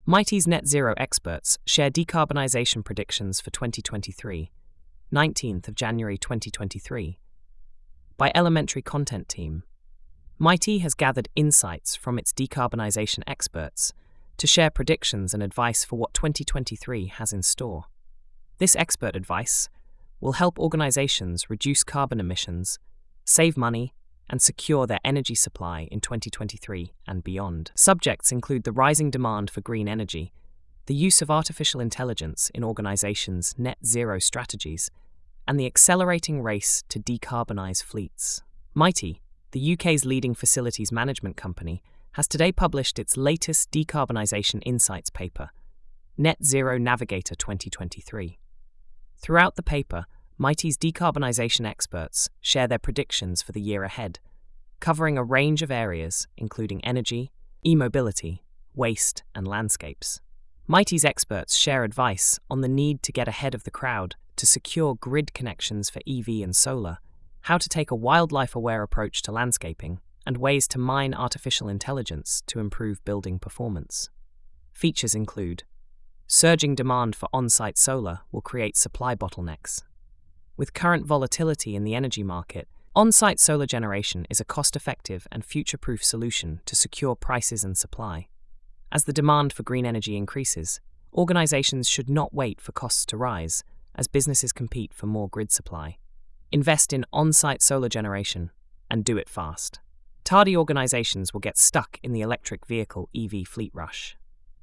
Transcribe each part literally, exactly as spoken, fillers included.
Mitei's net zero experts share decarbonisation predictions for twenty twenty-three, nineteenth of January twenty twenty-three. By Elementary Content Team, Mitei has gathered insights from its decarbonisation experts to share predictions and advice for what twenty twenty-three has in store. This expert advice will help organisations reduce carbon emissions, save money, and secure their energy supply in twenty twenty-three and beyond. Subjects include the rising demand for green energy, the use of artificial intelligence in organisations' net zero strategies, and the accelerating race to decarbonise fleets. Mitei, the U K's leading facilities management company, has today published its latest decarbonisation insights paper, Net Zero Navigator twenty twenty-three. Throughout the paper, Mitei's decarbonisation experts share their predictions for the year ahead, covering a range of areas including energy, e-mobility, waste, and landscapes. Mitei's experts share advice on the need to get ahead of the crowd to secure grid connections for E V and solar, how to take a wildlife-aware approach to landscaping, and ways to mine artificial intelligence to improve building performance. Features include: surging demand for on-site solar will create supply bottlenecks. With current volatility in the energy market, on-site solar generation is a cost-effective and future-proof solution to secure prices and supply. As the demand for green energy increases, organisations should not wait for costs to rise as businesses compete for more grid supply. Invest in on-site solar generation and do it fast. Tardy organisations will get stuck in the electric vehicle E V fleet rush.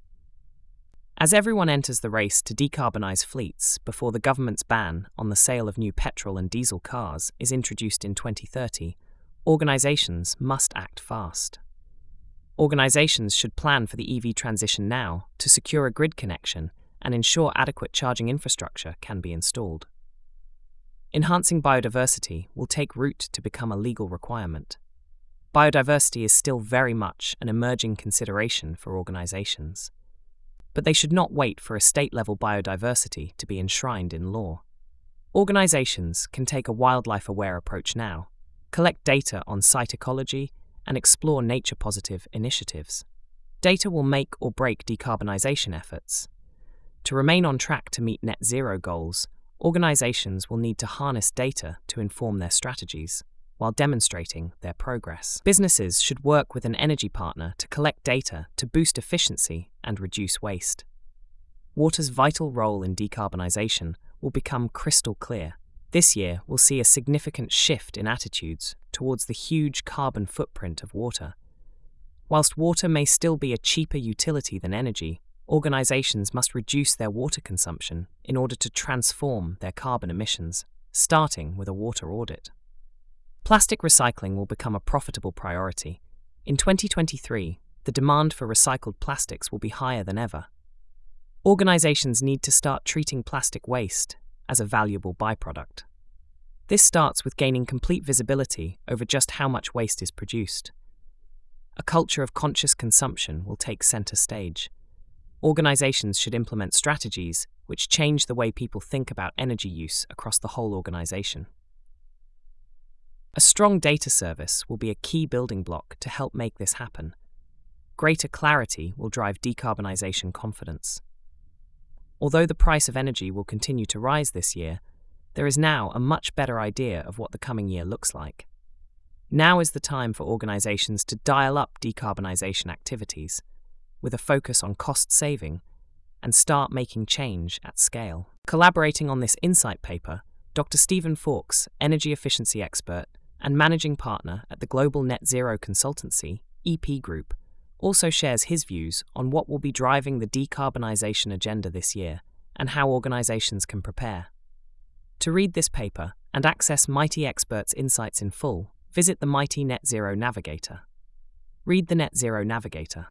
As everyone enters the race to decarbonise fleets before the government's ban on the sale of new petrol and diesel cars is introduced in twenty thirty, organisations must act fast. Organisations should plan for the E V transition now to secure a grid connection and ensure adequate charging infrastructure can be installed. Enhancing biodiversity will take root to become a legal requirement. Biodiversity is still very much an emerging consideration for organisations, but they should not wait for a state-level biodiversity to be enshrined in law. Organisations can take a wildlife-aware approach now, collect data on site ecology, and explore nature-positive initiatives. Data will make or break decarbonisation efforts. To remain on track to meet net zero goals, organisations will need to harness data to inform their strategies, while demonstrating their progress. Businesses should work with an energy partner to collect data to boost efficiency and reduce waste. Water's vital role in decarbonisation will become crystal clear. This year will see a significant shift in attitudes towards the huge carbon footprint of water. Whilst water may still be a cheaper utility than energy, organisations must reduce their water consumption in order to transform their carbon emissions, starting with a water audit. Plastic recycling will become a profitable priority. In twenty twenty-three, the demand for recycled plastics will be higher than ever. Organisations need to start treating plastic waste as a valuable byproduct. This starts with gaining complete visibility over just how much waste is produced. A culture of conscious consumption will take centre stage. Organisations should implement strategies which change the way people think about energy use across the whole organisation. A strong data service will be a key building block to help make this happen. Greater clarity will drive decarbonisation confidence. Although the price of energy will continue to rise this year, there is now a much better idea of what the coming year looks like. Now is the time for organisations to dial up decarbonisation activities, with a focus on cost saving, and start making change at scale. Collaborating on this insight paper, Doctor Stephen Fawkes, energy efficiency expert and managing partner at the global net zero consultancy, E P Group, also shares his views on what will be driving the decarbonisation agenda this year and how organisations can prepare. To read this paper and access Mitei experts' insights in full, visit the Mitei Net Zero Navigator. Read the Net Zero Navigator.